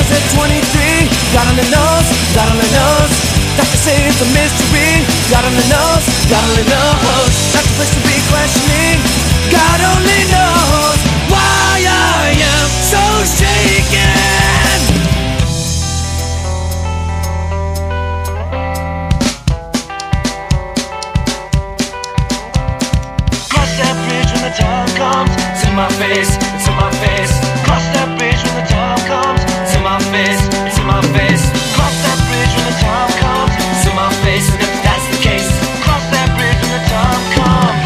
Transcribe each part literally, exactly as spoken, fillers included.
at twenty-three, God only knows, God only knows. Doctors say it's a mystery, God only knows, God only knows. Not the place to be questioning, God only knows why I am so shaken. Cross that bridge when the time comes. It's in my face, it's in my face. Cross that bridge when the time comes. It's in my face, it's in my face. Cross that bridge when the time comes. It's in my face, and if that's the case, cross that bridge when the time comes.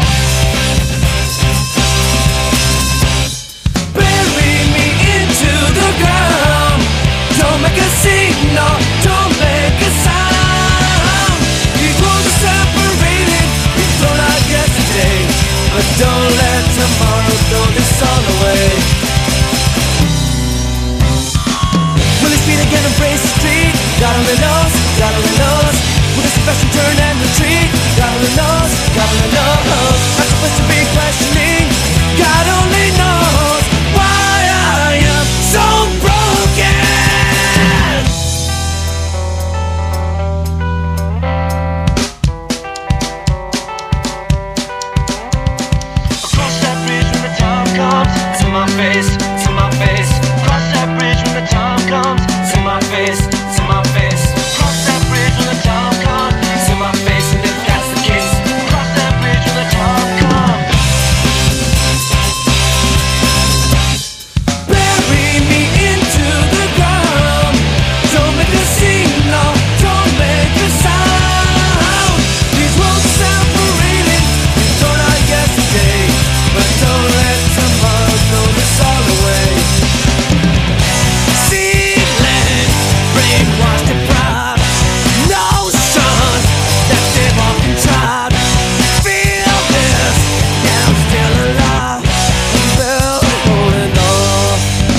Bury me into the ground. Don't make a scene, no, don't make a sound. These roads are separated, we thrown out yesterday, but don't let tomorrow throw this all away. Will it speed again and brace the street? God only knows, God only knows. Will this profession turn and retreat? God only knows, God only knows. Not supposed to be questioning, God only knows why I am so broken. Cross that bridge when the time comes. It's in my face, it's in my face. Cross that bridge when the time comes. It's in my face, it's in my face. Cross that bridge when the time comes. It's in my face, and if that's the case, cross that bridge when the time comes. Bury me into the ground. Don't make a scene, no, don't make a sound. These roads are separated, we thrown out yesterday, but don't let tomorrow throw this all away. Seedling, brainwashed and proud, notions that they've often tried. Feel this, yeah, I'm still alive, I'm still holding on.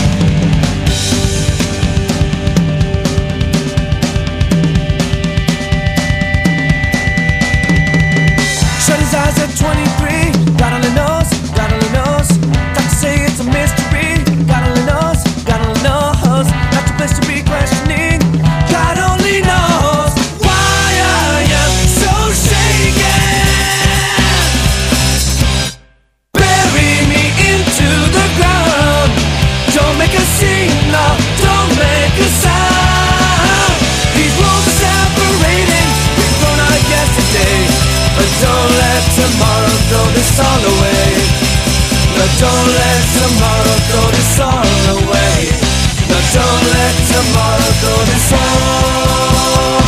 Shut his eyes at twenty-three, God only knows, God only knows. Doctors say it's a mystery, God only knows, God only knows. Not the place to be questioning, God only knows why I am so shaken. Bury me into the ground. Don't make a scene, no, don't make a sound. These roads are separating, we thrown out yesterday, but don't let tomorrow throw this all away. But don't let tomorrow throw this all away. But don't let tomorrow throw this all.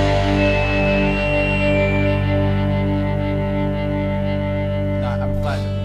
Nah, I'm flat.